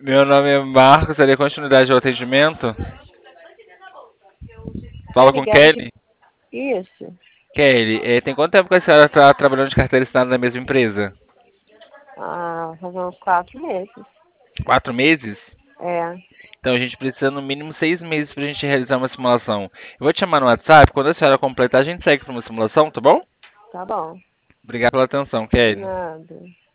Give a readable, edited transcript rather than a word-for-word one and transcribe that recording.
Meu nome é Marcos, seria continuidade do atendimento? Tá Fala com ligado de... Kelly. Isso. Kelly, tem quanto tempo que a senhora está trabalhando de carteira assinada na mesma empresa? Ah, fazer uns 4 meses. 4 meses? É, Então a gente precisa no mínimo 6 meses para a gente realizar uma simulação. Eu vou te chamar no WhatsApp, quando a senhora completar, a gente segue para uma simulação, tá bom? tá bom. Obrigado pela atenção, Kelly. Nada.